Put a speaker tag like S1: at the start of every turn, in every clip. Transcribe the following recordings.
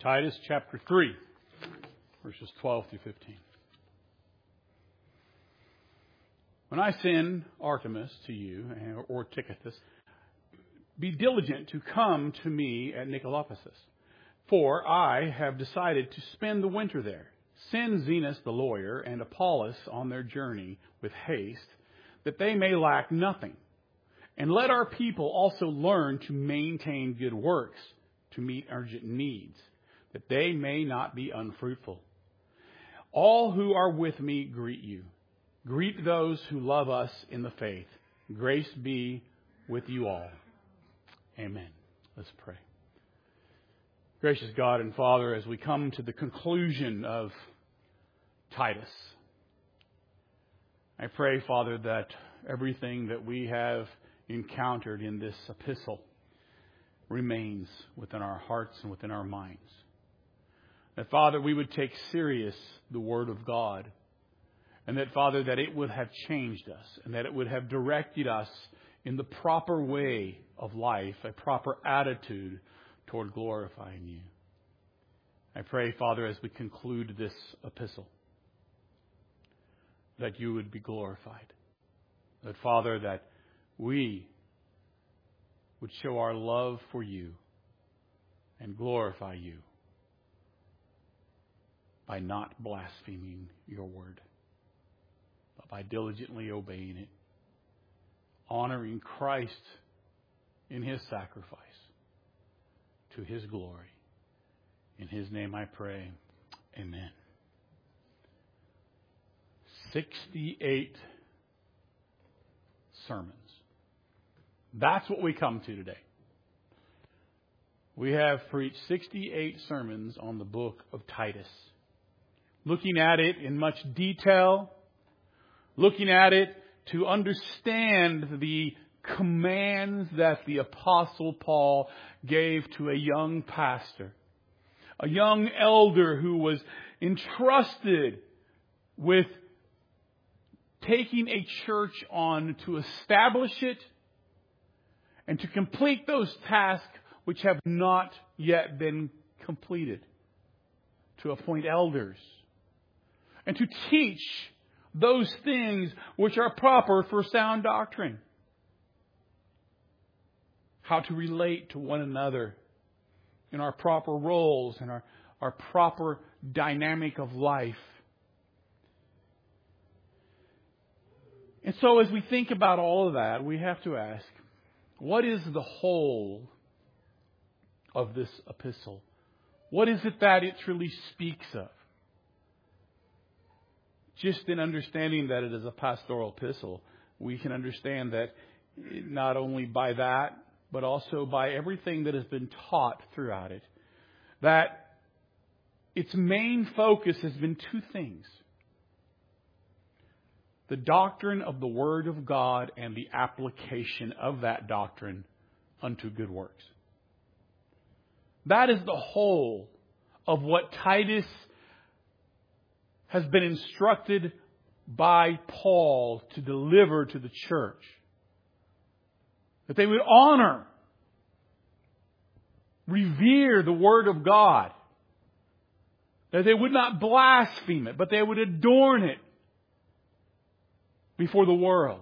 S1: Titus chapter 3, verses 12 through 15. When I send Artemas to you, or Tychicus, be diligent to come to me at Nicolapolis, for I have decided to spend the winter there. Send Zenas the lawyer and Apollos on their journey with haste, that they may lack nothing. And let our people also learn to maintain good works, to meet urgent needs, that they may not be unfruitful. All who are with me greet you. Greet those who love us in the faith. Grace be with you all. Amen. Let's pray. Gracious God and Father, as we come to the conclusion of Titus, I pray, Father, that everything that we have encountered in this epistle remains within our hearts and within our minds. That, Father, we would take serious the Word of God, and that, Father, that it would have changed us, and that it would have directed us in the proper way of life, a proper attitude toward glorifying you. I pray, Father, as we conclude this epistle, that you would be glorified. That, Father, that we would show our love for you and glorify you by not blaspheming your word, but by diligently obeying it, honoring Christ in his sacrifice to his glory. In his name I pray. Amen. 68 sermons. That's what we come to today. We have preached 68 sermons on the book of Titus. Looking at it in much detail. Looking at it to understand the commands that the Apostle Paul gave to a young pastor. A young elder who was entrusted with taking a church on to establish it and to complete those tasks which have not yet been completed. To appoint elders. And to teach those things which are proper for sound doctrine. How to relate to one another in our proper roles and our proper dynamic of life. And so as we think about all of that, we have to ask, what is the whole of this epistle? What is it that it truly speaks of? Just in understanding that it is a pastoral epistle, we can understand that not only by that, but also by everything that has been taught throughout it, that its main focus has been two things. The doctrine of the Word of God and the application of that doctrine unto good works. That is the whole of what Titus has been instructed by Paul to deliver to the church. That they would honor, revere the Word of God. That they would not blaspheme it, but they would adorn it before the world.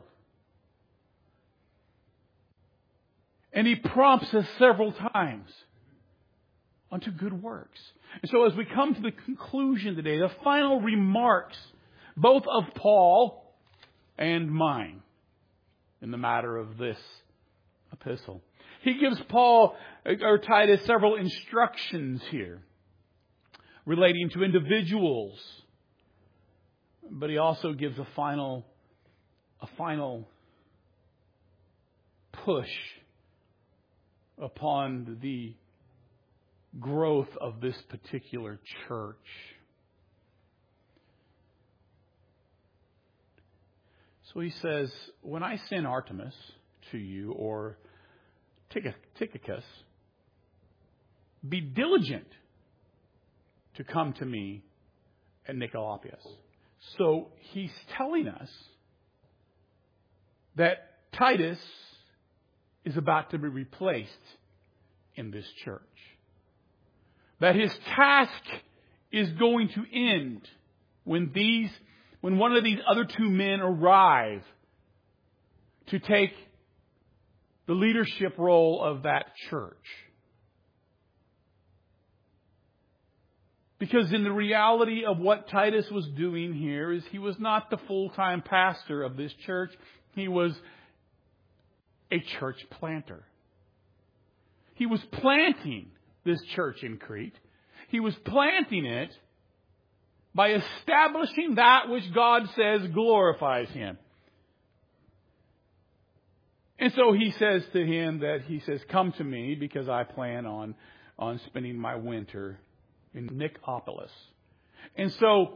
S1: And he prompts us several times unto good works. And so as we come to the conclusion today, the final remarks, both of Paul and mine, in the matter of this epistle. He gives Paul, or Titus, several instructions here relating to individuals. But he also gives a final push upon the growth of this particular church. So he says, when I send Artemas to you, or Tychicus, be diligent to come to me at Nicolapolis. So he's telling us that Titus is about to be replaced in this church. that his task is going to end when one of these other two men arrive to take the leadership role of that church. Because in the reality of what Titus was doing here is he was not the full-time pastor of this church. He was a church planter. He was planting this church in Crete. He was planting it by establishing that which God says glorifies Him. And so he says to him come to me because I plan on spending my winter in Nicopolis. And so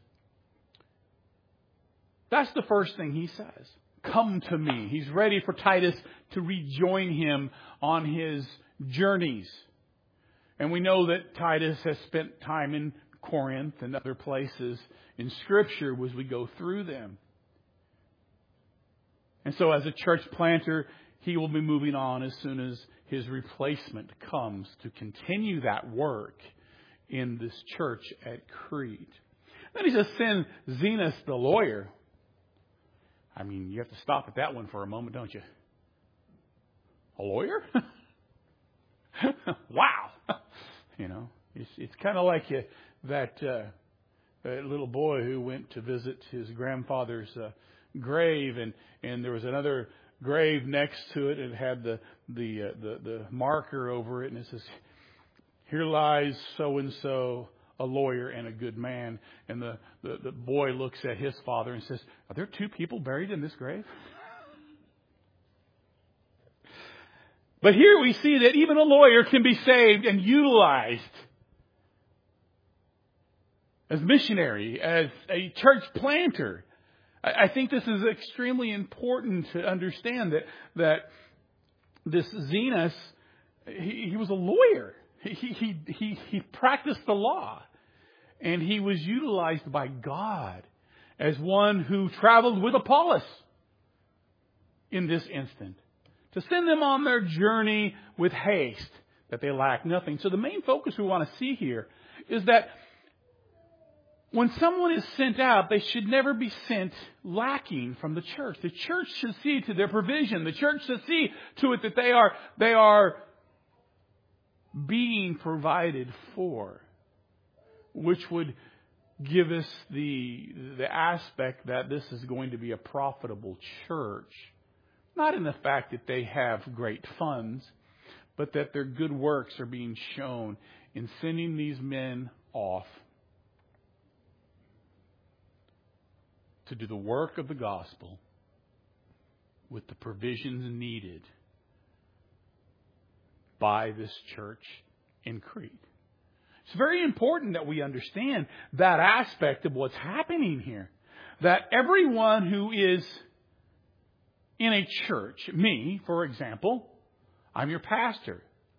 S1: that's the first thing he says. Come to me. He's ready for Titus to rejoin him on his journeys. And we know that Titus has spent time in Corinth and other places in Scripture as we go through them. And so as a church planter, he will be moving on as soon as his replacement comes to continue that work in this church at Crete. Then he says, send Zenas the lawyer. I mean, you have to stop at that one for a moment, don't you? A lawyer? Wow. You know, it's kind of like that little boy who went to visit his grandfather's grave, and there was another grave next to it, and it had the marker over it, and it says, "Here lies so and so, a lawyer and a good man." And the boy looks at his father and says, "Are there two people buried in this grave?" But here we see that even a lawyer can be saved and utilized as missionary, as a church planter. I think this is extremely important to understand that this Zenas, he was a lawyer. He practiced the law, and he was utilized by God as one who traveled with Apollos in this instant to send them on their journey with haste, that they lack nothing. So the main focus we want to see here is that when someone is sent out, they should never be sent lacking from the church. The church should see to their provision. The church should see to it that they are being provided for, which would give us the aspect that this is going to be a profitable church. Not in the fact that they have great funds, but that their good works are being shown in sending these men off to do the work of the gospel with the provisions needed by this church in Crete. It's very important that we understand that aspect of what's happening here. That everyone who is in a church, me, for example, I'm your pastor.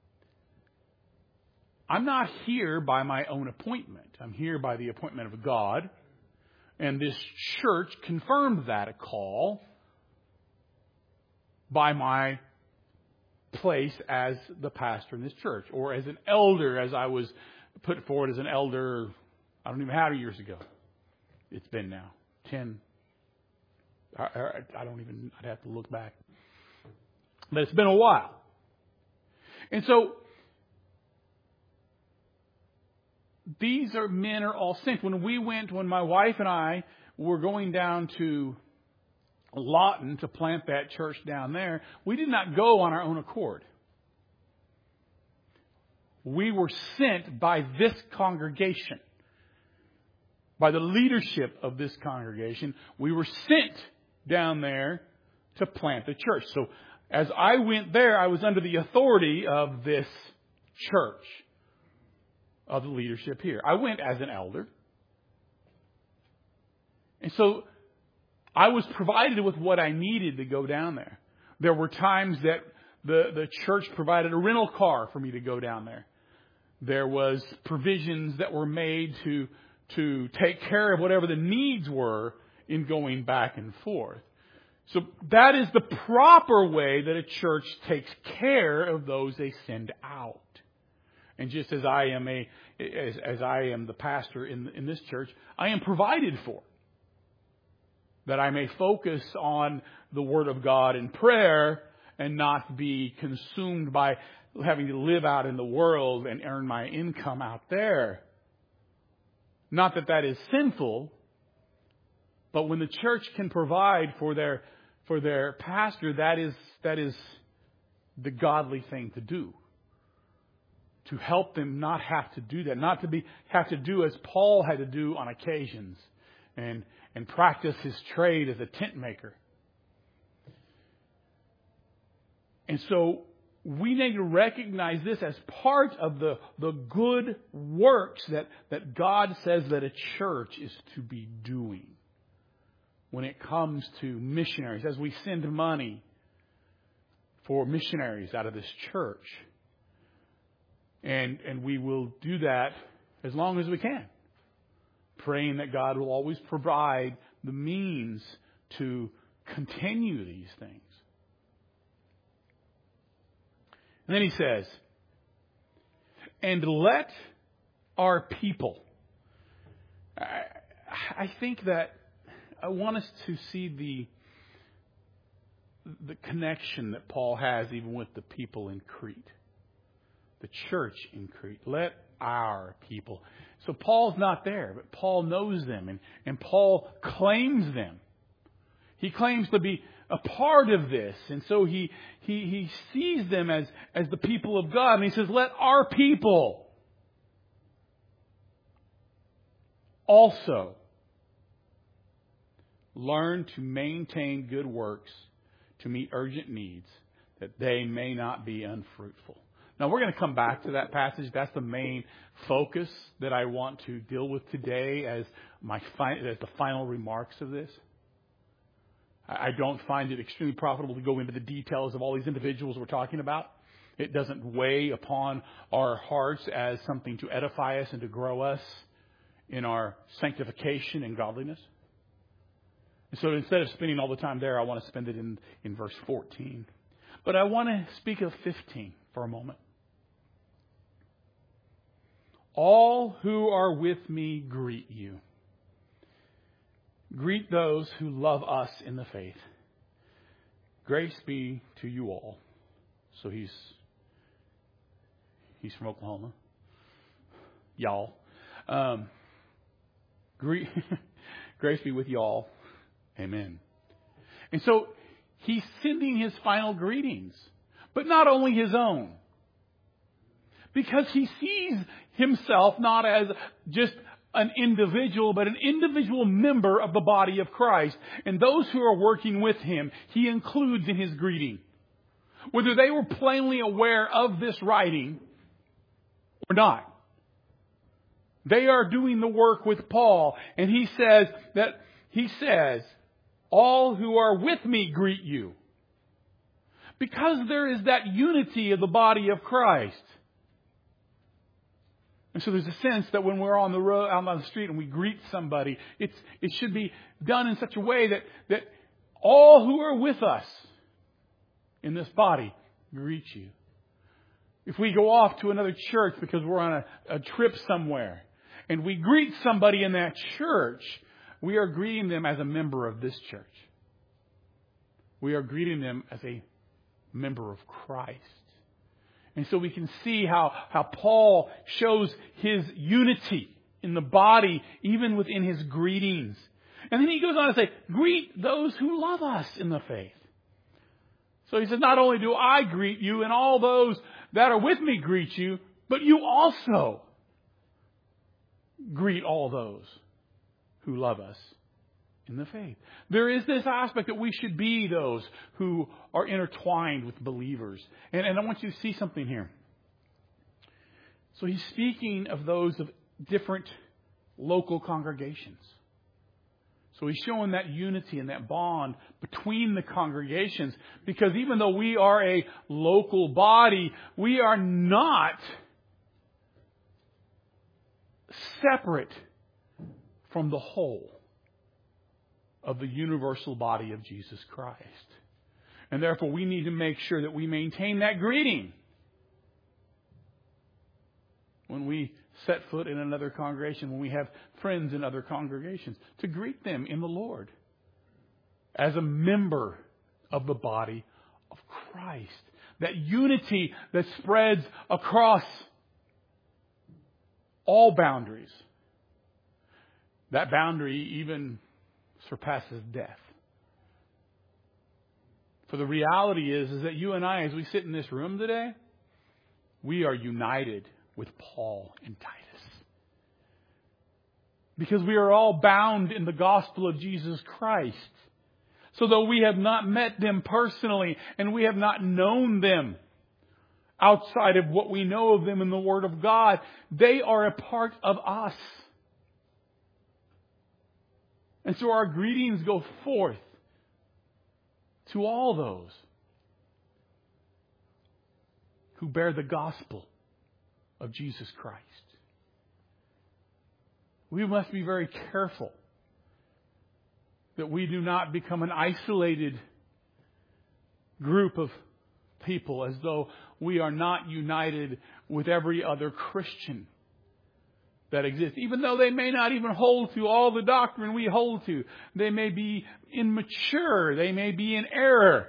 S1: I'm not here by my own appointment. I'm here by the appointment of God. And this church confirmed that call by my place as the pastor in this church, or as an elder, as I was put forward as an elder, I don't even know how many years ago. It's been now 10. I'd have to look back. But it's been a while. And so these men are all sent. When my wife and I were going down to Lawton to plant that church down there, we did not go on our own accord. We were sent by this congregation, by the leadership of this congregation. We were sent down there to plant the church. So as I went there, I was under the authority of this church, of the leadership here. I went as an elder. And so I was provided with what I needed to go down there. There were times that the church provided a rental car for me to go down there. There was provisions that were made to take care of whatever the needs were in going back and forth. So that is the proper way that a church takes care of those they send out. And just as I am as I am the pastor in this church, I am provided for. That I may focus on the Word of God in prayer and not be consumed by having to live out in the world and earn my income out there. Not that that is sinful, but when the church can provide for their pastor, that is the godly thing to do. To help them not have to do that, not to have to do as Paul had to do on occasions, and practice his trade as a tent maker. And so we need to recognize this as part of the good works that God says that a church is to be doing when it comes to missionaries. As we send money for missionaries out of this church. And we will do that as long as we can. Praying that God will always provide the means to continue these things. And then he says, and let our people. I think that I want us to see the connection that Paul has even with the people in Crete. The church in Crete. Let our people. So Paul's not there, but Paul knows them, and Paul claims them. He claims to be a part of this, and so he sees them as the people of God, and he says, let our people also learn to maintain good works to meet urgent needs, that they may not be unfruitful. Now, we're going to come back to that passage. That's the main focus that I want to deal with today as the final remarks of this. I don't find it extremely profitable to go into the details of all these individuals we're talking about. It doesn't weigh upon our hearts as something to edify us and to grow us in our sanctification and godliness. And so instead of spending all the time there, I want to spend it in verse 14. But I want to speak of 15 for a moment. All who are with me greet you. Greet those who love us in the faith. Grace be to you all. So he's from Oklahoma. Y'all. Grace be with y'all. Amen. And so he's sending his final greetings, but not only his own. Because he sees himself not as just an individual, but an individual member of the body of Christ. And those who are working with him, he includes in his greeting. Whether they were plainly aware of this writing or not. They are doing the work with Paul. And he says, all who are with me greet you. Because there is that unity of the body of Christ. And so there's a sense that when we're on the road, out on the street, and we greet somebody, it should be done in such a way that all who are with us in this body greet you. If we go off to another church because we're on a trip somewhere, and we greet somebody in that church, we are greeting them as a member of this church. We are greeting them as a member of Christ. And so we can see how Paul shows his unity in the body, even within his greetings. And then he goes on to say, greet those who love us in the faith. So he says, not only do I greet you and all those that are with me greet you, but you also greet all those who love us in the faith. There is this aspect that we should be those who are intertwined with believers. And I want you to see something here. So he's speaking of those of different local congregations. So he's showing that unity and that bond between the congregations. Because even though we are a local body, we are not separate from the whole of the universal body of Jesus Christ. And therefore we need to make sure that we maintain that greeting. when we set foot in another congregation, when we have friends in other congregations, to greet them in the Lord as a member of the body of Christ. That unity that spreads across all boundaries. That boundary even surpasses death. For the reality is that you and I, as we sit in this room today, we are united with Paul and Titus. Because we are all bound in the gospel of Jesus Christ. So though we have not met them personally and we have not known them outside of what we know of them in the Word of God, they are a part of us. And so our greetings go forth to all those who bear the gospel of Jesus Christ. We must be very careful that we do not become an isolated group of people as though we are not united with every other Christian that exists. Even though they may not even hold to all the doctrine we hold to. They may be immature. They may be in error.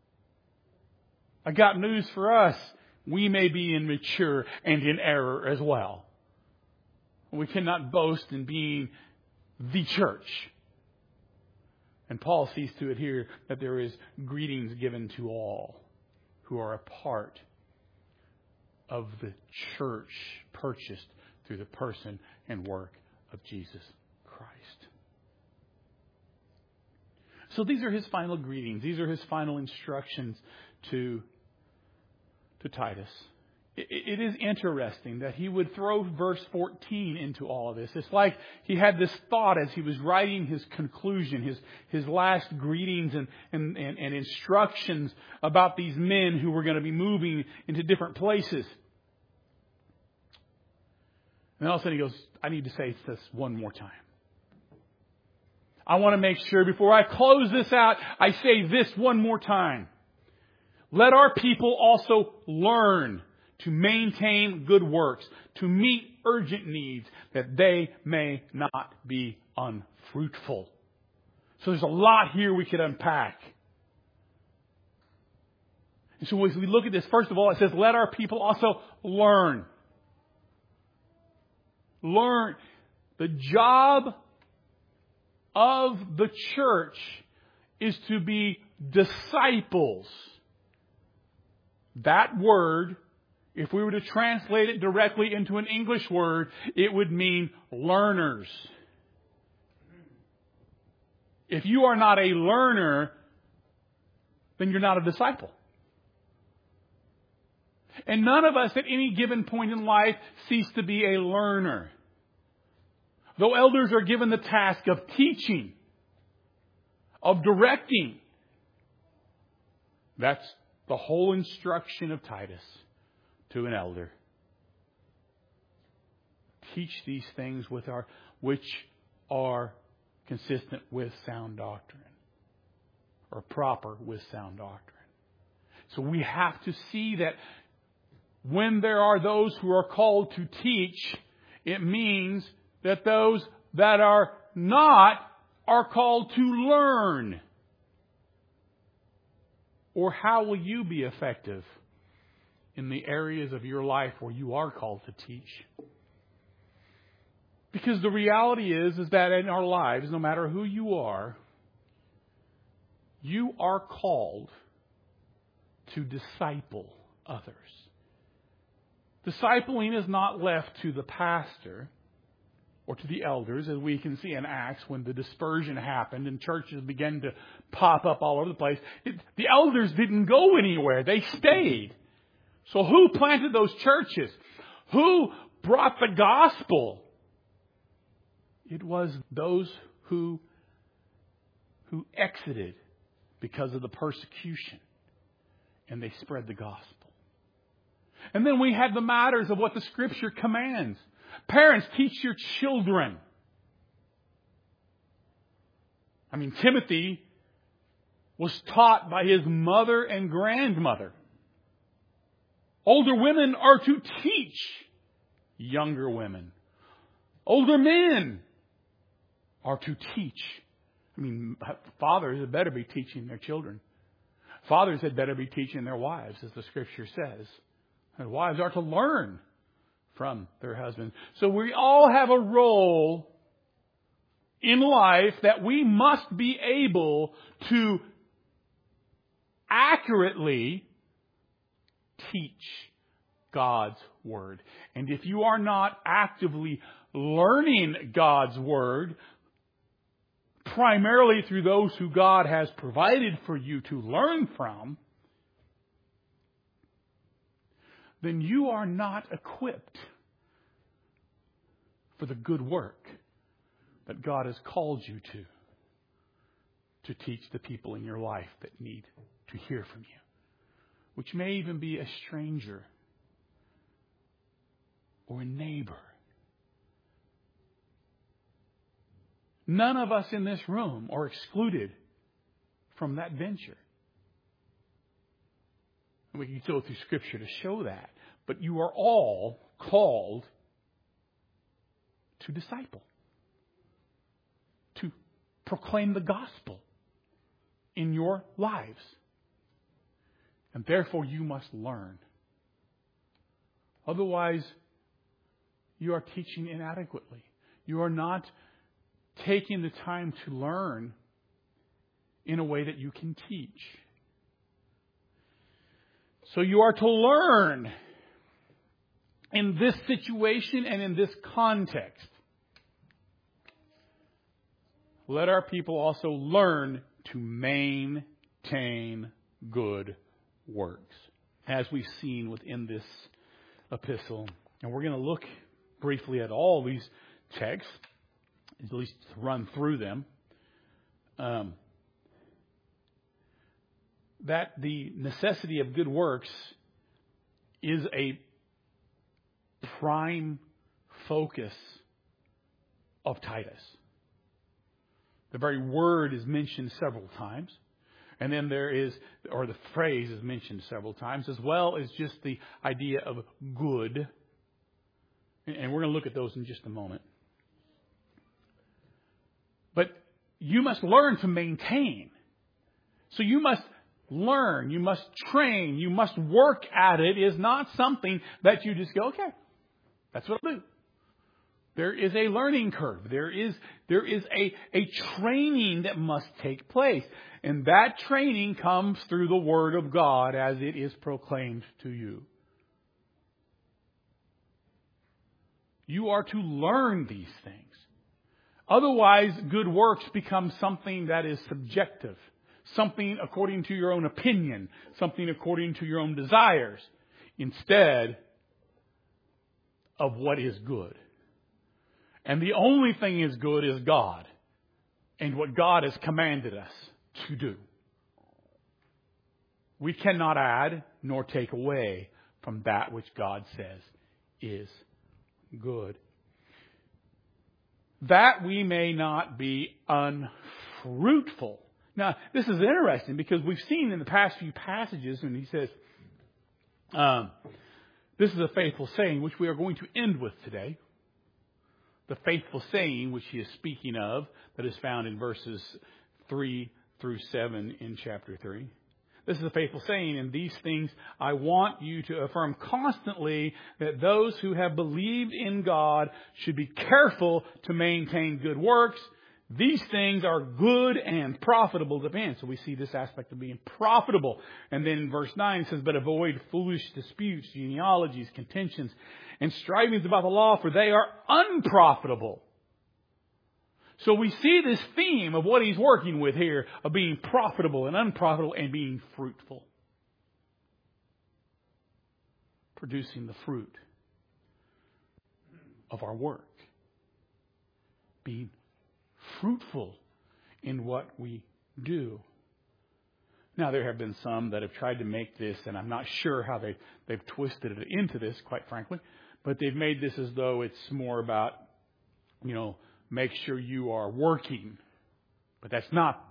S1: I got news for us. We may be immature and in error as well. We cannot boast in being the church. And Paul sees to it here that there is greetings given to all who are a part of the church purchased through the person and work of Jesus Christ. So these are his final greetings. These are his final instructions to Titus. It is interesting that he would throw verse 14 into all of this. It's like he had this thought as he was writing his conclusion, his last greetings and instructions about these men who were going to be moving into different places. And all of a sudden he goes, I need to say this one more time. I want to make sure before I close this out, I say this one more time. Let our people also learn to maintain good works, to meet urgent needs, that they may not be unfruitful. So there's a lot here we could unpack. And so as we look at this, first of all, it says, let our people also learn. Learn. The job of the church is to be disciples. That word, if we were to translate it directly into an English word, it would mean learners. If you are not a learner, then you're not a disciple. And none of us at any given point in life cease to be a learner. Though elders are given the task of teaching, of directing, that's the whole instruction of Titus to an elder. Teach these things which are consistent with sound doctrine, or proper with sound doctrine. So we have to see that when there are those who are called to teach, it means that those that are not are called to learn. Or how will you be effective in the areas of your life where you are called to teach? Because the reality is that in our lives, no matter who you are called to disciple others. Discipling is not left to the pastor or to the elders, as we can see in Acts when the dispersion happened and churches began to pop up all over the place. The elders didn't go anywhere. They stayed. So who planted those churches? Who brought the gospel? It was those who exited because of the persecution, and they spread the gospel. And then we had the matters of what the Scripture commands. Parents, teach your children. Timothy was taught by his mother and grandmother. Older women are to teach younger women. Older men are to teach. I mean, fathers had better be teaching their children. Fathers had better be teaching their wives, as the Scripture says. And wives are to learn from their husbands. So we all have a role in life that we must be able to accurately teach God's Word. And if you are not actively learning God's Word, primarily through those who God has provided for you to learn from, then you are not equipped for the good work that God has called you to teach the people in your life that need to hear from you, which may even be a stranger or a neighbor. None of us in this room are excluded from that venture. And we can go through Scripture to show that. But you are all called to disciple, to proclaim the gospel in your lives. And therefore you must learn. Otherwise, you are teaching inadequately. You are not taking the time to learn in a way that you can teach. So you are to learn in this situation and in this context. Let our people also learn to maintain good works, as we've seen within this epistle. And we're going to look briefly at all these texts, at least run through them. That the necessity of good works is a prime focus of Titus. The very word is mentioned several times. And then there is, or the phrase is mentioned several times, as well as just the idea of good. And we're going to look at those in just a moment. But you must learn to maintain. So you must learn, you must train, you must work at it. It is not something that you just go, okay, that's what I'll do. There is a learning curve. There is a training that must take place. And that training comes through the Word of God as it is proclaimed to you. You are to learn these things. Otherwise, good works become something that is subjective. Something according to your own opinion. Something according to your own desires. Instead of what is good. And the only thing is good is God. And what God has commanded us to do. We cannot add nor take away from that which God says is good. That we may not be unfruitful. Now, this is interesting because we've seen in the past few passages, and he says, this is a faithful saying, which we are going to end with today. The faithful saying, which he is speaking of, that is found in verses 3 through 7 in chapter 3. This is a faithful saying, and these things I want you to affirm constantly, that those who have believed in God should be careful to maintain good works. These things are good and profitable to man. So we see this aspect of being profitable. And then in verse 9 it says, but avoid foolish disputes, genealogies, contentions, and strivings about the law, for they are unprofitable. So we see this theme of what he's working with here, of being profitable and unprofitable and being fruitful. Producing the fruit of our work. Being fruitful in what we do. Now, there have been some that have tried to make this, and I'm not sure how they've twisted it into this, quite frankly, but they've made this as though it's more about, make sure you are working. But that's not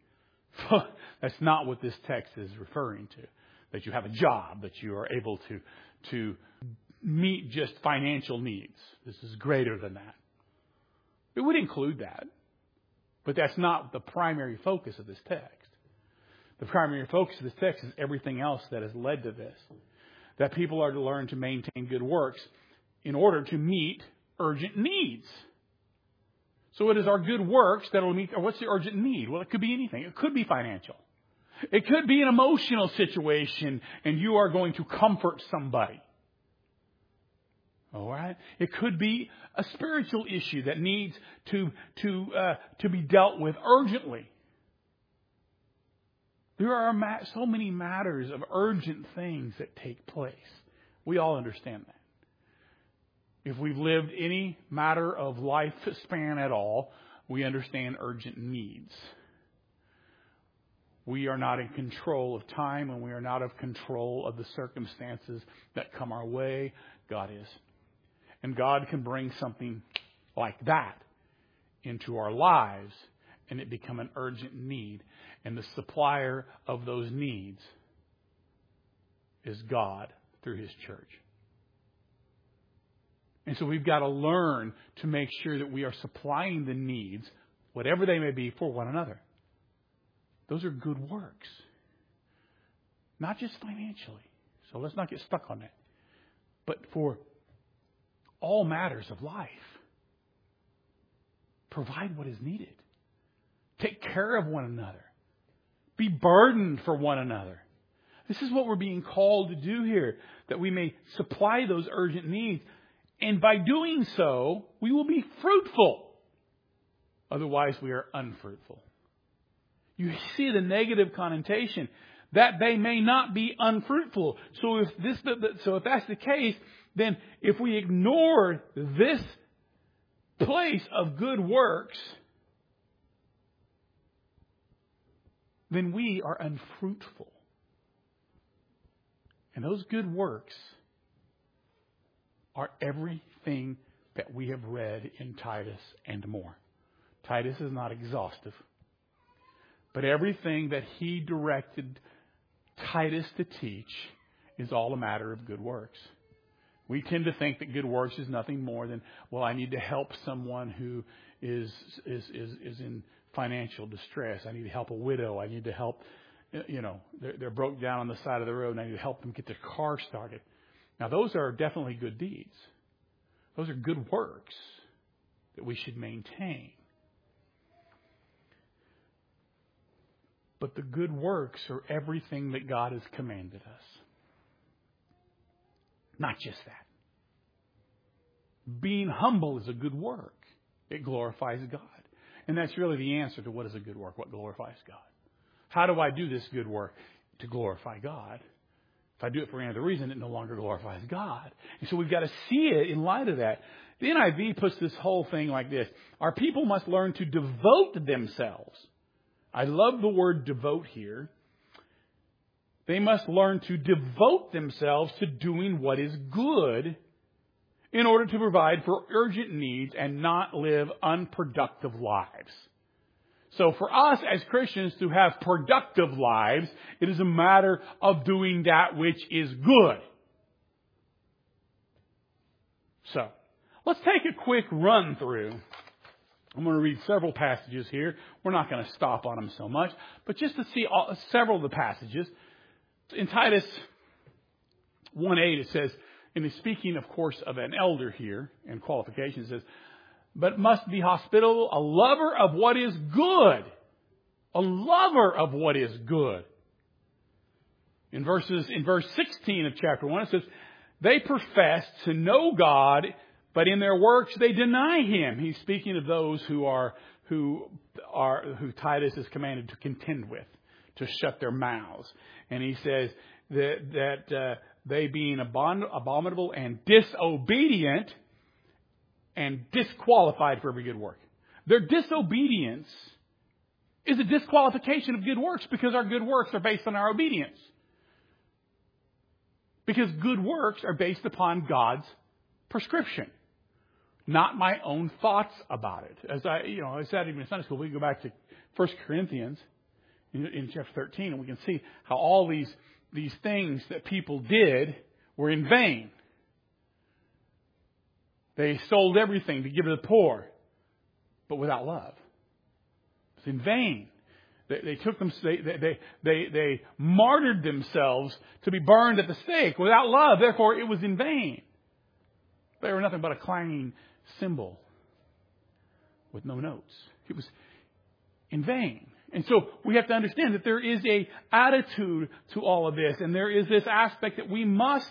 S1: what this text is referring to. That you have a job, that you are able to meet just financial needs. This is greater than that. It would include that. But that's not the primary focus of this text. The primary focus of this text is everything else that has led to this. That people are to learn to maintain good works in order to meet urgent needs. So it is our good works that will meet, or what's the urgent need? Well, it could be anything. It could be financial. It could be an emotional situation and you are going to comfort somebody. All right? It could be a spiritual issue that needs to be dealt with urgently. There are so many matters of urgent things that take place. We all understand that. If we've lived any matter of life span at all, we understand urgent needs. We are not in control of time, and we are not in control of the circumstances that come our way. God is. And God can bring something like that into our lives, and it become an urgent need. And the supplier of those needs is God through His church. And so we've got to learn to make sure that we are supplying the needs, whatever they may be, for one another. Those are good works. Not just financially. So let's not get stuck on that. But for all matters of life. Provide what is needed. Take care of one another. Be burdened for one another. This is what we're being called to do here. That we may supply those urgent needs. And by doing so, we will be fruitful. Otherwise, we are unfruitful. You see the negative connotation that they may not be unfruitful. So if that's the case, then if we ignore this place of good works, then we are unfruitful. And those good works are everything that we have read in Titus and more. Titus is not exhaustive. But everything that he directed Titus to teach is all a matter of good works. We tend to think that good works is nothing more than, well, I need to help someone who is in financial distress. I need to help a widow. I need to help, they're broke down on the side of the road and I need to help them get their car started. Now, those are definitely good deeds. Those are good works that we should maintain. But the good works are everything that God has commanded us. Not just that. Being humble is a good work. It glorifies God. And that's really the answer to what is a good work, what glorifies God. How do I do this good work? To glorify God. If I do it for any other reason, it no longer glorifies God. And so we've got to see it in light of that. The NIV puts this whole thing like this. Our people must learn to devote themselves. I love the word devote here. They must learn to devote themselves to doing what is good in order to provide for urgent needs and not live unproductive lives. So for us as Christians to have productive lives, it is a matter of doing that which is good. So, let's take a quick run through. I'm going to read several passages here. We're not going to stop on them so much, but just to see several of the passages. In Titus 1:8 it says, and it's speaking of course of an elder here and qualifications, it says, but must be hospitable, a lover of what is good. A lover of what is good. In verse 16 of chapter 1 it says, they profess to know God, but in their works they deny Him. He's speaking of those who Titus is commanded to contend with, to shut their mouths. And he says that they being abominable and disobedient and disqualified for every good work. Their disobedience is a disqualification of good works because our good works are based on our obedience. Because good works are based upon God's prescription, not my own thoughts about it. As I said even in Sunday school, we can go back to 1 Corinthians in chapter 13 and we can see how all these things that people did were in vain. They sold everything to give to the poor, but without love. It's in vain. They took them. They martyred themselves to be burned at the stake without love. Therefore, it was in vain. They were nothing but a clanging cymbal with no notes. It was in vain. And so we have to understand that there is a attitude to all of this, and there is this aspect that we must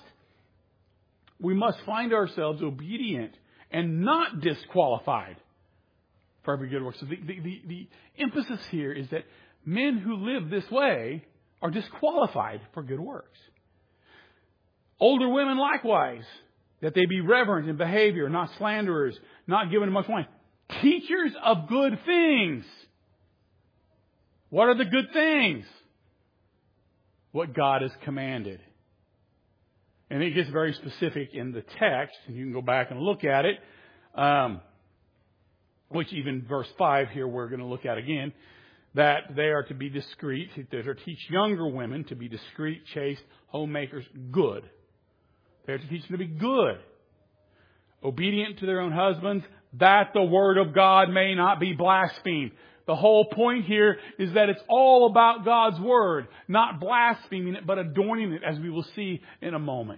S1: find ourselves obedient and not disqualified for every good work. So the emphasis here is that men who live this way are disqualified for good works. Older women likewise, that they be reverent in behavior, not slanderers, not given to much wine, teachers of good things. What are the good things? What God has commanded. And it gets very specific in the text, and you can go back and look at it, which even verse 5 here we're going to look at again, that they are to be discreet. They are to teach younger women to be discreet, chaste, homemakers, good. They are to teach them to be good, obedient to their own husbands, that the word of God may not be blasphemed. The whole point here is that it's all about God's word, not blaspheming it, but adorning it, as we will see in a moment.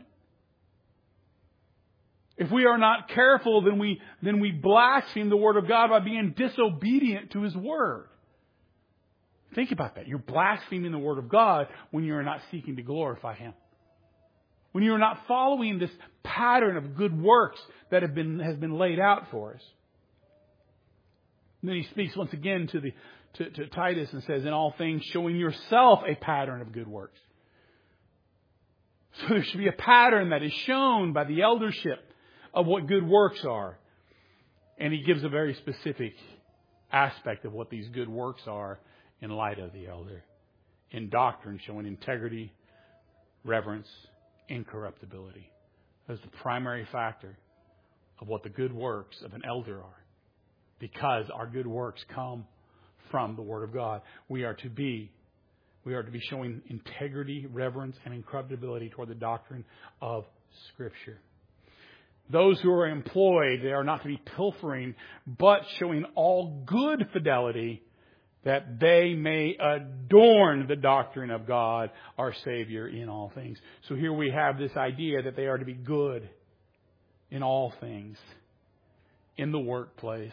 S1: If we are not careful, then we blaspheme the word of God by being disobedient to His word. Think about that. You're blaspheming the word of God when you are not seeking to glorify Him. When you are not following this pattern of good works that has been laid out for us. And then he speaks once again to Titus and says, in all things showing yourself a pattern of good works. So there should be a pattern that is shown by the eldership of what good works are. And he gives a very specific aspect of what these good works are in light of the elder. In doctrine, showing integrity, reverence, incorruptibility. That's the primary factor of what the good works of an elder are. Because our good works come from the Word of God. We are to be showing integrity, reverence, and incorruptibility toward the doctrine of Scripture. Those who are employed, they are not to be pilfering, but showing all good fidelity, that they may adorn the doctrine of God, our Savior, in all things. So here we have this idea that they are to be good in all things, in the workplace,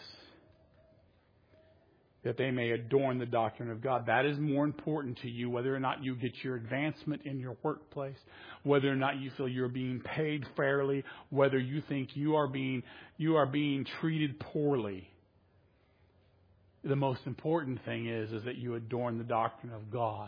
S1: that they may adorn the doctrine of God. That is more important to you, whether or not you get your advancement in your workplace, whether or not you feel you're being paid fairly, whether you think you are being treated poorly. The most important thing is that you adorn the doctrine of God.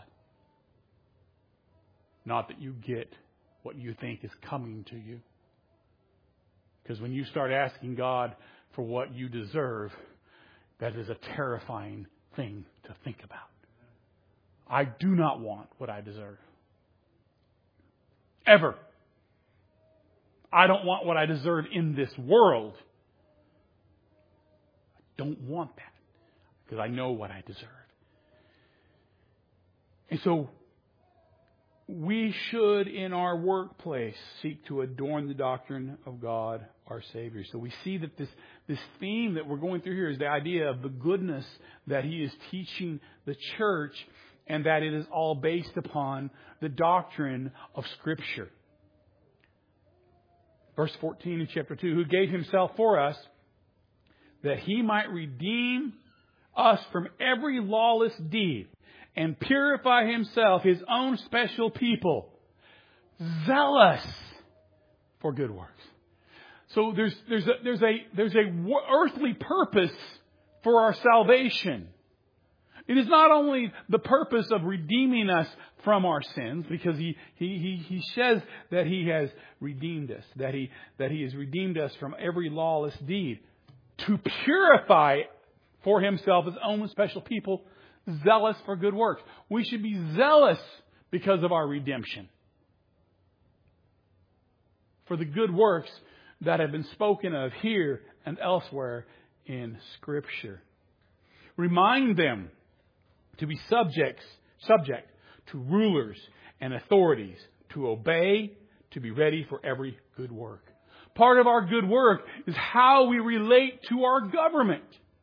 S1: Not that you get what you think is coming to you. Because when you start asking God for what you deserve, that is a terrifying thing to think about. I do not want what I deserve. Ever. I don't want what I deserve in this world. I don't want that. Because I know what I deserve. And so, we should, in our workplace, seek to adorn the doctrine of God, our Savior. So we see that this theme that we're going through here is the idea of the goodness that He is teaching the church, and that it is all based upon the doctrine of Scripture. Verse 14 in chapter 2, who gave Himself for us, that He might redeem us from every lawless deed, and purify Himself, His own special people, zealous for good works. So there's a earthly purpose for our salvation. It is not only the purpose of redeeming us from our sins, because He says that He has redeemed us, that He has redeemed us from every lawless deed, to purify for Himself His own special people, zealous for good works. We should be zealous because of our redemption. For the good works that have been spoken of here and elsewhere in Scripture. Remind them to be subject to rulers and authorities, to obey, to be ready for every good work. Part of our good work is how we relate to our government.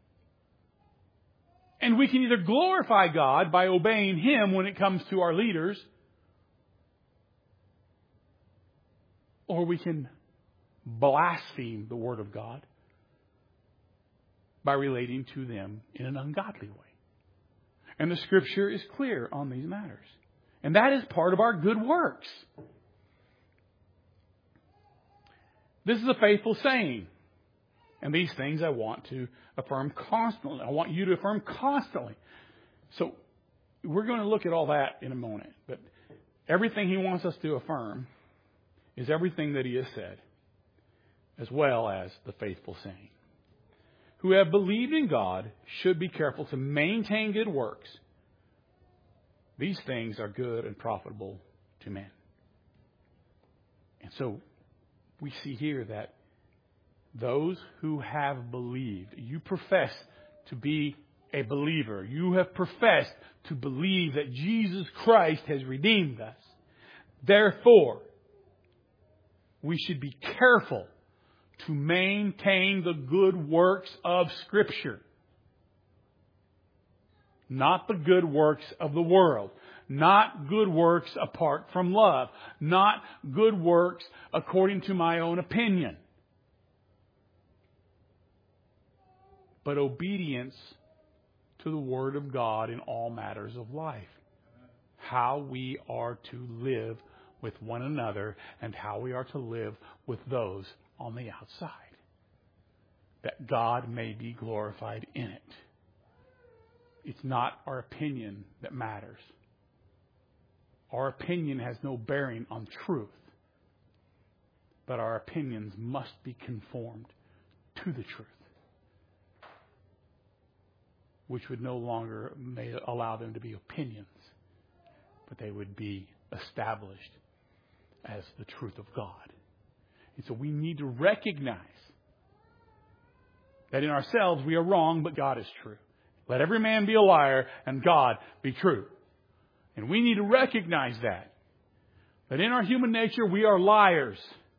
S1: And we can either glorify God by obeying Him when it comes to our leaders, or we can blaspheme the Word of God by relating to them in an ungodly way. And the Scripture is clear on these matters. And that is part of our good works. This is a faithful saying. And these things I want to affirm constantly. I want you to affirm constantly. So we're going to look at all that in a moment. But everything He wants us to affirm is everything that He has said, as well as the faithful saying. Who have believed in God should be careful to maintain good works. These things are good and profitable to men. And so we see here that those who have believed, you profess to be a believer. You have professed to believe that Jesus Christ has redeemed us. Therefore, we should be careful to maintain the good works of Scripture. Not the good works of the world. Not good works apart from love. Not good works according to my own opinion. But obedience to the Word of God in all matters of life. How we are to live with one another and how we are to live with those on the outside. That God may be glorified in it. It's not our opinion that matters. Our opinion has no bearing on truth. But our opinions must be conformed to the truth. Which would no longer may allow them to be opinions, but they would be established as the truth of God. And so we need to recognize that in ourselves we are wrong, but God is true. Let every man be a liar and God be true. And we need to recognize that in our human nature we are liars.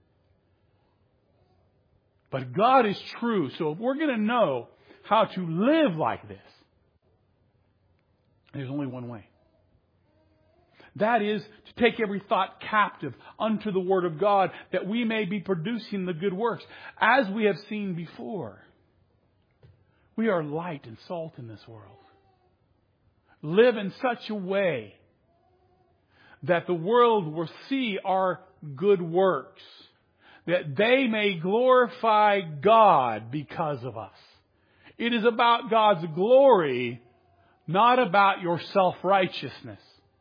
S1: But God is true. So if we're going to know how to live like this, there's only one way. That is to take every thought captive unto the Word of God, that we may be producing the good works. As we have seen before, we are light and salt in this world. Live in such a way that the world will see our good works, that they may glorify God because of us. It is about God's glory, not about your self-righteousness.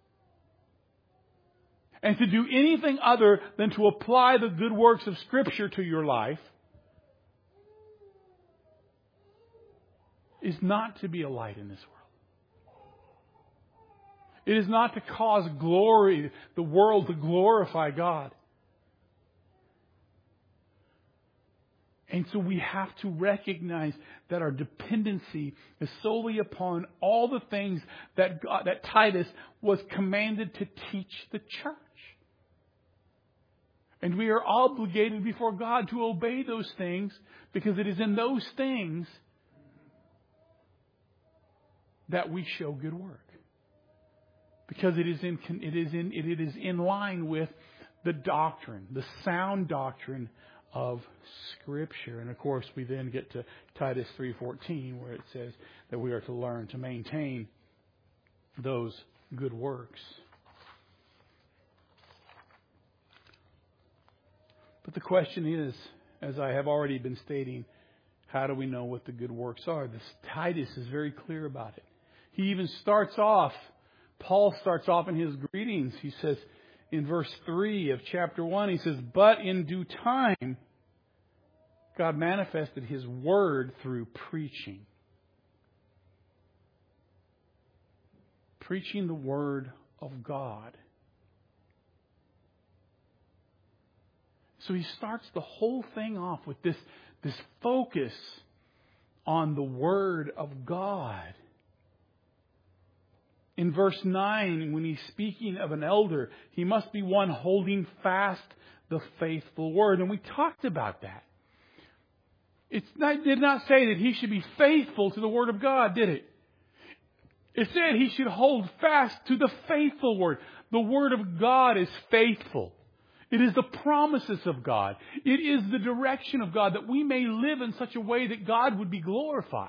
S1: And to do anything other than to apply the good works of Scripture to your life is not to be a light in this world. It is not to cause glory, the world to glorify God. And so we have to recognize that our dependency is solely upon all the things that Titus was commanded to teach the church. And we are obligated before God to obey those things, because it is in those things that we show good work. Because it is in line with the doctrine, the sound doctrine of Scripture. And of course, we then get to Titus 3:14, where it says that we are to learn to maintain those good works. But the question is, as I have already been stating, how do we know what the good works are? Titus is very clear about it. He even starts off, Paul starts off in his greetings. He says in verse 3 of chapter 1, he says, "But in due time, God manifested His Word through preaching." Preaching the Word of God. So he starts the whole thing off with this focus on the Word of God. In verse 9, when he's speaking of an elder, he must be one holding fast the faithful word. And we talked about that. It did not say that he should be faithful to the word of God, did it? It said he should hold fast to the faithful word. The word of God is faithful. It is the promises of God. It is the direction of God that we may live in such a way that God would be glorified.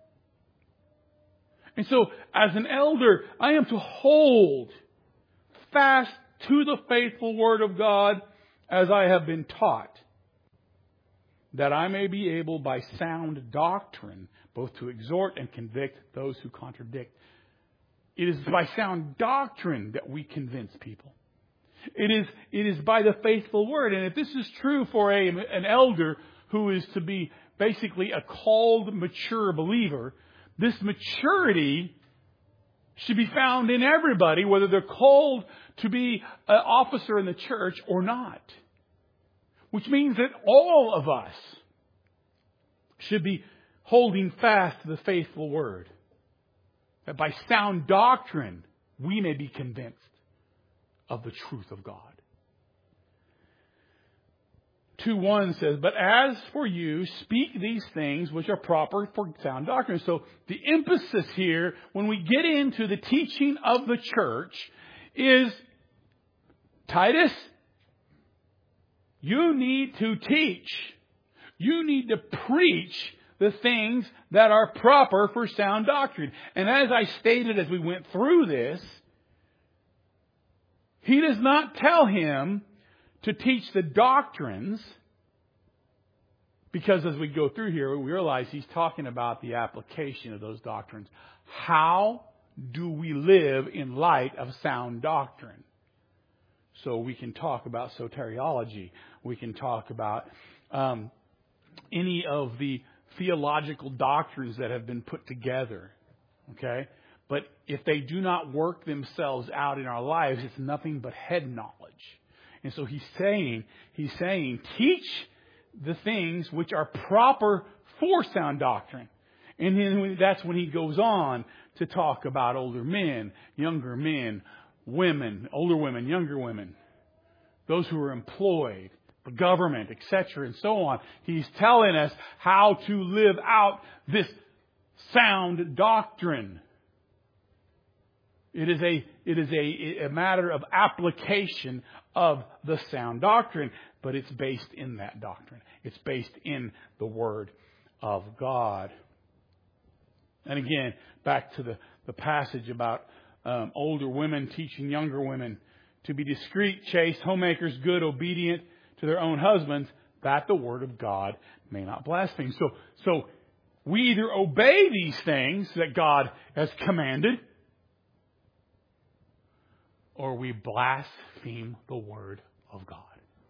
S1: And so, as an elder, I am to hold fast to the faithful word of God as I have been taught, that I may be able by sound doctrine both to exhort and convict those who contradict. It is by sound doctrine that we convince people. It is by the faithful word. And if this is true for an elder who is to be basically a called, mature believer, this maturity should be found in everybody, whether they're called to be an officer in the church or not. Which means that all of us should be holding fast to the faithful word. That by sound doctrine, we may be convinced of the truth of God. 2:1 says, but as for you, speak these things which are proper for sound doctrine. So the emphasis here, when we get into the teaching of the church, is Titus, you need to teach. You need to preach the things that are proper for sound doctrine. And as I stated as we went through this, he does not tell him to teach the doctrines, because as we go through here, we realize he's talking about the application of those doctrines. How do we live in light of sound doctrine? So we can talk about soteriology. We can talk about any of the theological doctrines that have been put together. Okay? But if they do not work themselves out in our lives, it's nothing but head knowledge. And so he's saying, teach the things which are proper for sound doctrine. And then that's when he goes on to talk about older men, younger men, women, older women, younger women, those who are employed, the government, etc., and so on. He's telling us how to live out this sound doctrine. It is a matter of application of the sound doctrine, but it's based in that doctrine. It's based in the Word of God. And again, back to the passage about older women teaching younger women to be discreet, chaste, homemakers, good, obedient to their own husbands, that the Word of God may not blaspheme. So we either obey these things that God has commanded, or we blaspheme the Word of God.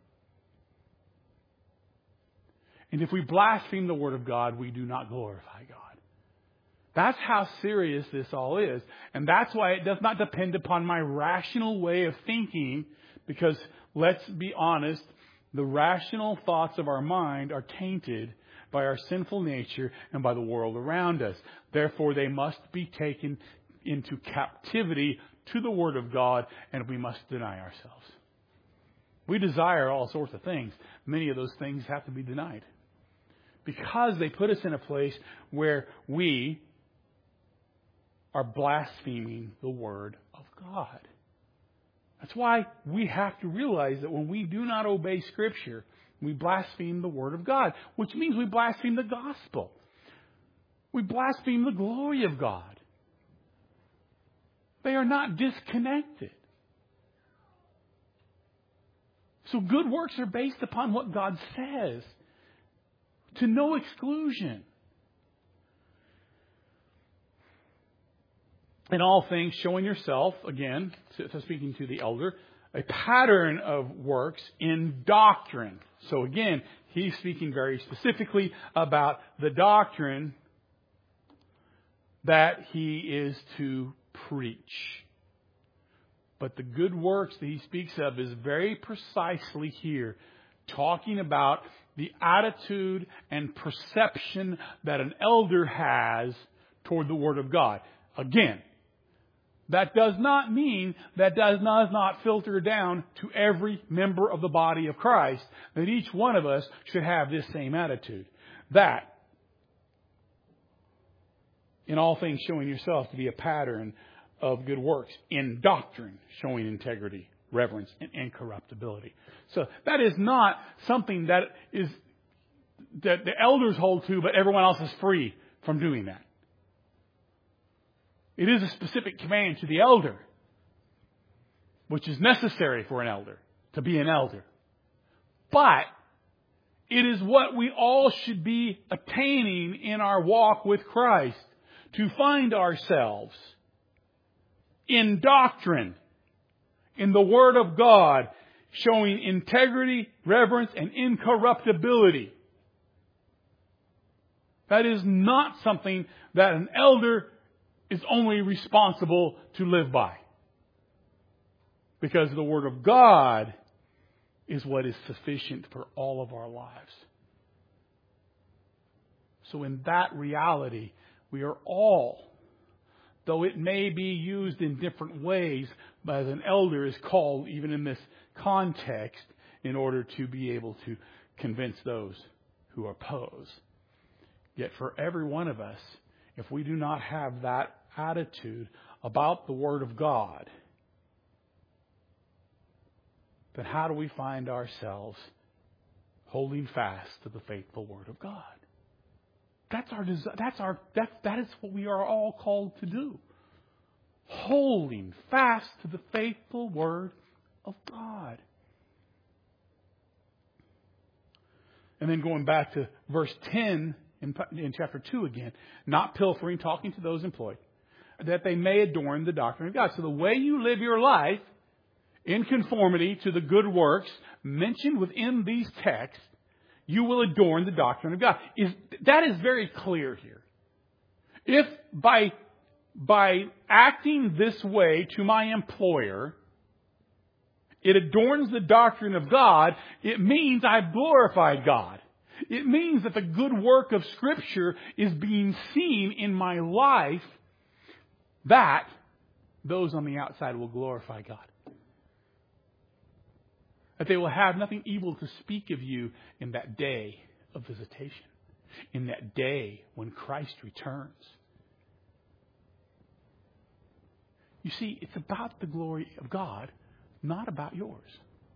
S1: And if we blaspheme the Word of God, we do not glorify God. That's how serious this all is. And that's why it does not depend upon my rational way of thinking, because let's be honest, the rational thoughts of our mind are tainted by our sinful nature and by the world around us. Therefore, they must be taken into captivity to the Word of God, and we must deny ourselves. We desire all sorts of things. Many of those things have to be denied, because they put us in a place where we are blaspheming the Word of God. That's why we have to realize that when we do not obey Scripture, we blaspheme the Word of God, which means we blaspheme the gospel. We blaspheme the glory of God. They are not disconnected. So good works are based upon what God says, to no exclusion. In all things, showing yourself, again, speaking to the elder, a pattern of works in doctrine. So again, he's speaking very specifically about the doctrine that he is to preach. But the good works that he speaks of is very precisely here, talking about the attitude and perception that an elder has toward the Word of God. Again, That does not mean that does not filter down to every member of the body of Christ, that each one of us should have this same attitude. That, in all things showing yourself to be a pattern of good works, in doctrine showing integrity, reverence, and incorruptibility. So that is not something that the elders hold to, but everyone else is free from doing that. It is a specific command to the elder, which is necessary for an elder to be an elder. But it is what we all should be attaining in our walk with Christ, to find ourselves in doctrine, in the Word of God, showing integrity, reverence, and incorruptibility. That is not something that an elder is only responsible to live by. Because the Word of God is what is sufficient for all of our lives. So in that reality, we are all, though it may be used in different ways, but as an elder is called, even in this context, in order to be able to convince those who oppose. Yet for every one of us, if we do not have that attitude about the Word of God, then how do we find ourselves holding fast to the faithful Word of God? That is what we are all called to do. Holding fast to the faithful Word of God. And then going back to verse 10 in chapter 2 again. Not pilfering, talking to those employed, that they may adorn the doctrine of God. So the way you live your life in conformity to the good works mentioned within these texts, you will adorn the doctrine of God. That is very clear here. If by acting this way to my employer, it adorns the doctrine of God, it means I've glorified God. It means that the good work of Scripture is being seen in my life, that those on the outside will glorify God. That they will have nothing evil to speak of you in that day of visitation, in that day when Christ returns. You see, it's about the glory of God, not about yours.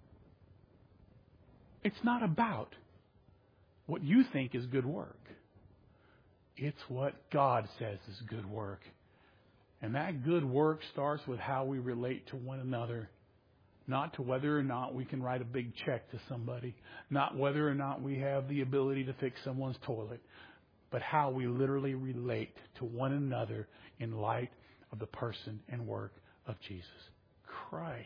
S1: It's not about what you think is good work. It's what God says is good work. And that good work starts with how we relate to one another. Not to whether or not we can write a big check to somebody. Not whether or not we have the ability to fix someone's toilet. But how we literally relate to one another in light of the person and work of Jesus Christ.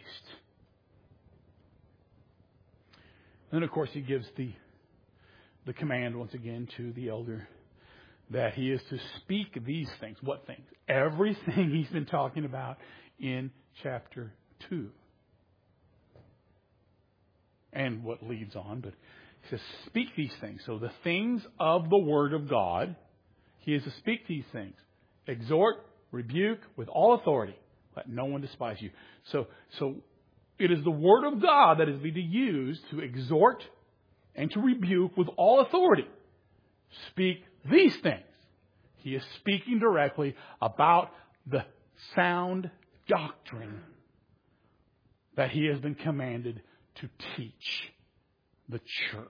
S1: Then, of course, he gives the command once again to the elder that he is to speak these things. What things? Everything he's been talking about in chapter 2. And what leads on, but he says, speak these things. So the things of the Word of God, he is to speak these things. Exhort, rebuke with all authority. Let no one despise you. So it is the Word of God that is to be used to exhort and to rebuke with all authority. Speak these things. He is speaking directly about the sound doctrine that he has been commanded to teach the church.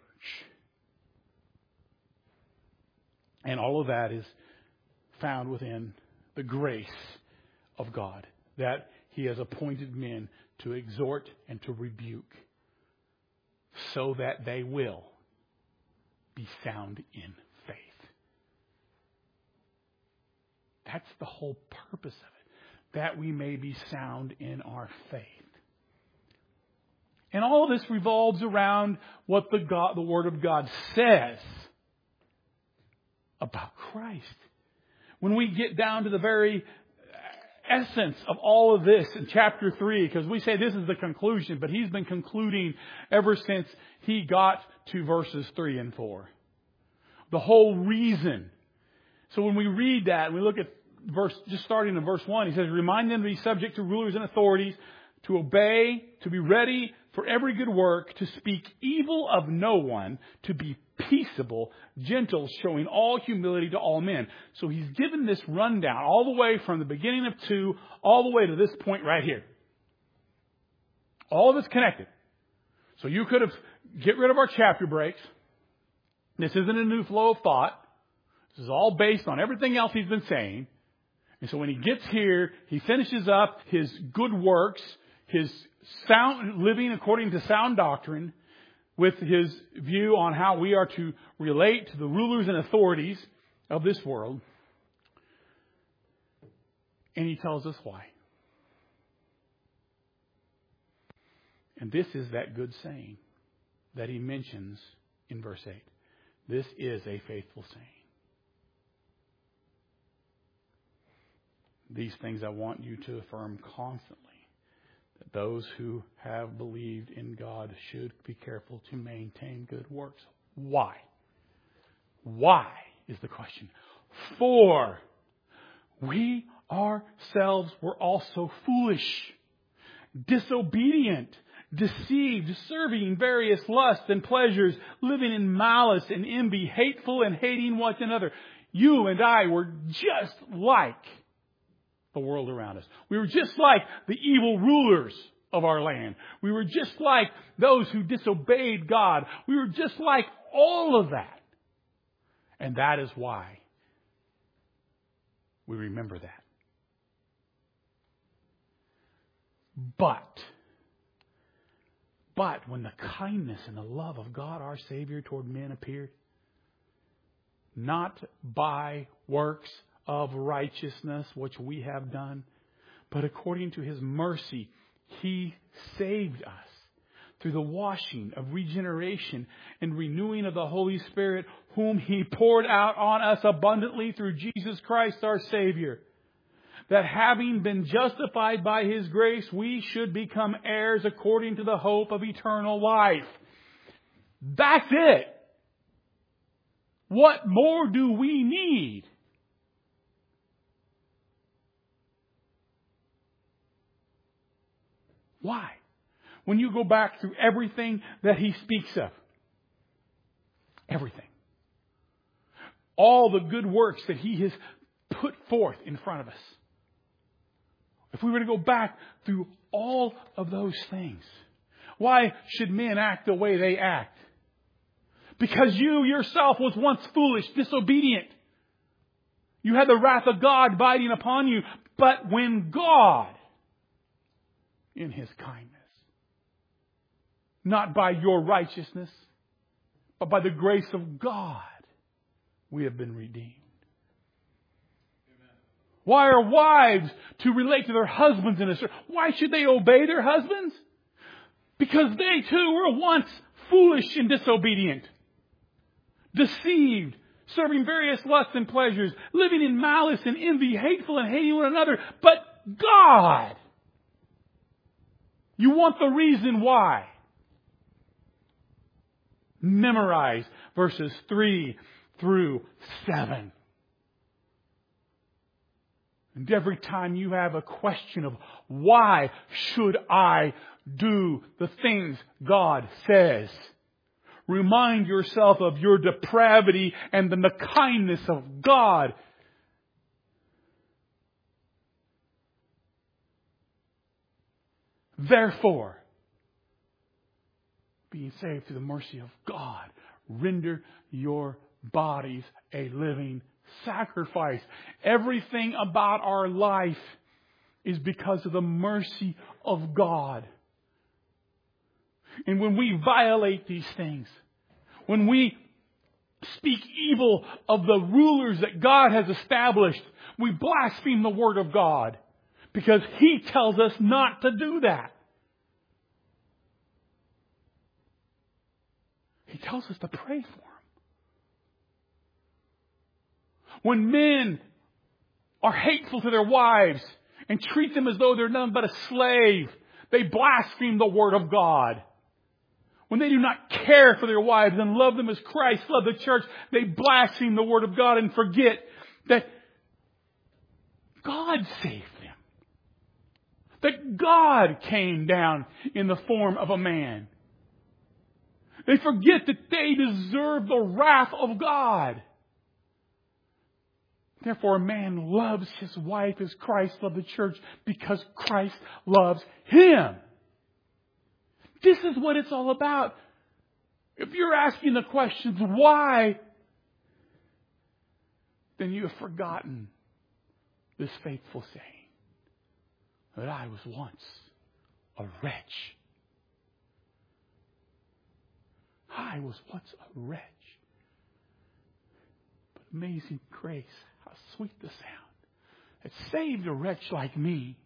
S1: And all of that is found within the grace of God, that he has appointed men to exhort and to rebuke so that they will be sound in faith. That's the whole purpose of it, that we may be sound in our faith. And all of this revolves around what the Word of God says about Christ. When we get down to the very essence of all of this in chapter 3, because we say this is the conclusion, but he's been concluding ever since he got to verses 3 and 4. The whole reason. So when we read that, we look at just starting in verse 1, he says, remind them to be subject to rulers and authorities, to obey, to be ready for every good work, to speak evil of no one, to be peaceable, gentle, showing all humility to all men. So he's given this rundown all the way from the beginning of 2 all the way to this point right here. All of it's connected. So you could have get rid of our chapter breaks. This isn't a new flow of thought. This is all based on everything else he's been saying. And so when he gets here, he finishes up his good works, his sound living according to sound doctrine, with his view on how we are to relate to the rulers and authorities of this world. And he tells us why. And this is that good saying that he mentions in verse 8. This is a faithful saying. These things I want you to affirm constantly. That those who have believed in God should be careful to maintain good works. Why? Why is the question. For we ourselves were also foolish, disobedient, deceived, serving various lusts and pleasures, living in malice and envy, hateful and hating one another. You and I were just like the world around us. We were just like the evil rulers of our land. We were just like those who disobeyed God. We were just like all of that. And that is why we remember that. But when the kindness and the love of God our Savior toward men appeared, not by works of righteousness which we have done, but according to His mercy, He saved us through the washing of regeneration and renewing of the Holy Spirit, whom He poured out on us abundantly through Jesus Christ our Savior, that having been justified by His grace, we should become heirs according to the hope of eternal life. That's it. What more do we need? Why? When you go back through everything that He speaks of, everything, all the good works that He has put forth in front of us, if we were to go back through all of those things, why should men act the way they act? Because you yourself was once foolish, disobedient. You had the wrath of God abiding upon you. But when God, in His kindness, not by your righteousness, but by the grace of God, we have been redeemed. Why are wives to relate to their husbands in a certain? Why should they obey their husbands? Because they too were once foolish and disobedient, deceived, serving various lusts and pleasures, living in malice and envy, hateful and hating one another. But God, you want the reason why? Memorize verses 3 through 7. And every time you have a question of why should I do the things God says, remind yourself of your depravity and the kindness of God. Therefore, being saved through the mercy of God, render your bodies a living sacrifice. Everything about our life is because of the mercy of God. And when we violate these things, when we speak evil of the rulers that God has established, we blaspheme the Word of God because He tells us not to do that. He tells us to pray for them. When men are hateful to their wives and treat them as though they're none but a slave, they blaspheme the Word of God. When they do not care for their wives and love them as Christ loved the church, they blaspheme the Word of God and forget that God saved them. That God came down in the form of a man. They forget that they deserve the wrath of God. Therefore, a man loves his wife as Christ loved the church because Christ loves him. This is what it's all about. If you're asking the questions, why? Then you have forgotten this faithful saying that I was once a wretch. I was once a wretch. But amazing grace, how sweet the sound. It saved a wretch like me.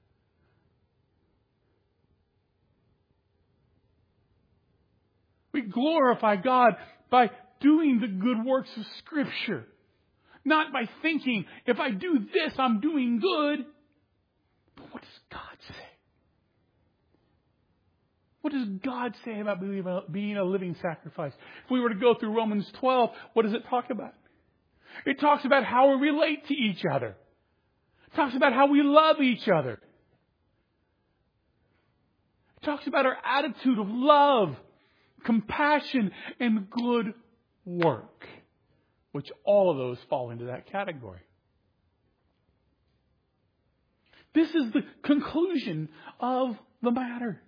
S1: We glorify God by doing the good works of Scripture. Not by thinking, if I do this, I'm doing good. But what does God say? What does God say about being a living sacrifice? If we were to go through Romans 12, what does it talk about? It talks about how we relate to each other. It talks about how we love each other. It talks about our attitude of love, compassion, and good work, which all of those fall into that category. This is the conclusion of the matter.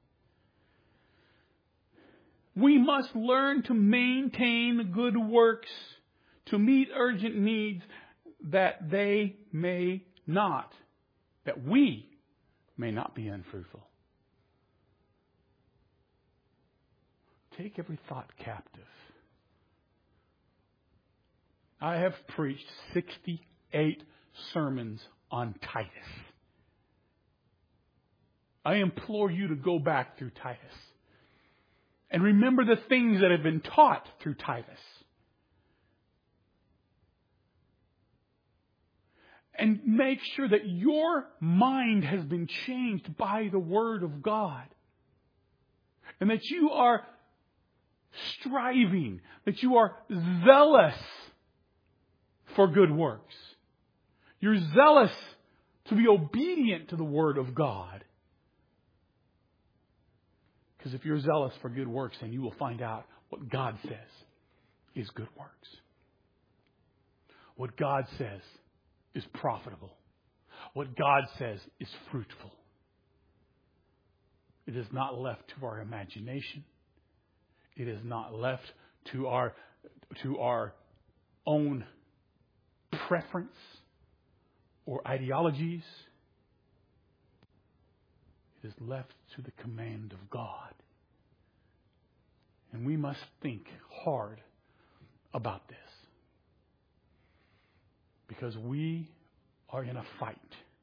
S1: We must learn to maintain good works to meet urgent needs that we may not be unfruitful. Take every thought captive. I have preached 68 sermons on Titus. I implore you to go back through Titus and remember the things that have been taught through Titus. And make sure that your mind has been changed by the Word of God. And that you are striving, that you are zealous for good works. You're zealous to be obedient to the Word of God. Because if you're zealous for good works, then you will find out what God says is good works. What God says is profitable. What God says is fruitful. It is not left to our imagination. It is not left to our own preference or ideologies. It is left to the command of God. And we must think hard about this. Because we are in a fight.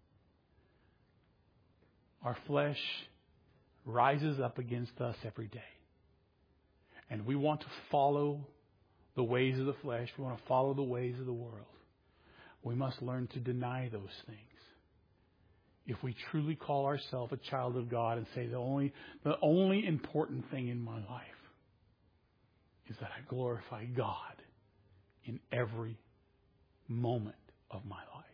S1: Our flesh rises up against us every day. And we want to follow the ways of the flesh. We want to follow the ways of the world. We must learn to deny those things. If we truly call ourselves a child of God and say the only important thing in my life is that I glorify God in every moment of my life,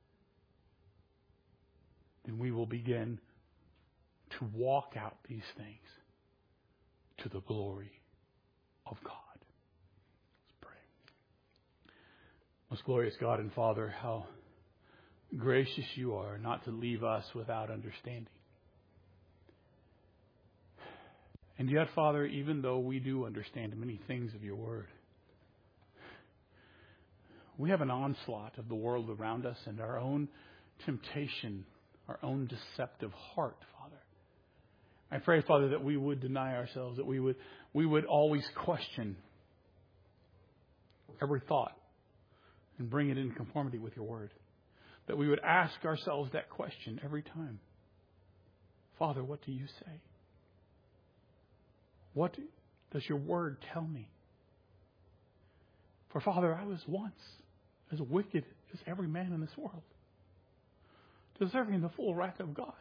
S1: then we will begin to walk out these things to the glory of God. Let's pray. Most glorious God and Father, how gracious you are not to leave us without understanding. And yet, Father, even though we do understand many things of your word, we have an onslaught of the world around us and our own temptation, our own deceptive heart, Father. I pray, Father, that we would deny ourselves, that we would always question every thought and bring it in conformity with your word. That we would ask ourselves that question every time. Father, what do you say? What does your word tell me? For Father, I was once as wicked as every man in this world, deserving the full wrath of God.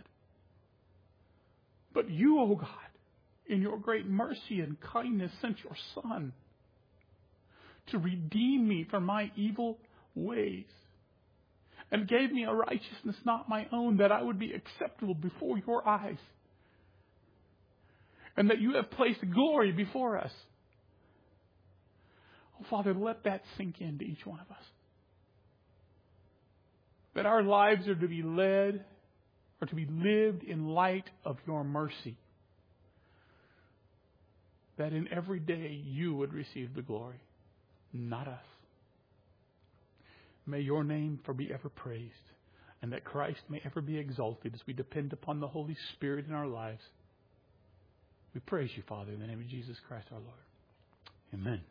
S1: But you, O God, in your great mercy and kindness, sent your Son to redeem me from my evil ways and gave me a righteousness not my own, that I would be acceptable before your eyes. And that you have placed glory before us. Oh, Father, let that sink into each one of us. That our lives are to be led or to be lived in light of your mercy. That in every day you would receive the glory, not us. May your name be ever praised, and that Christ may ever be exalted as we depend upon the Holy Spirit in our lives. We praise you, Father, in the name of Jesus Christ our Lord. Amen.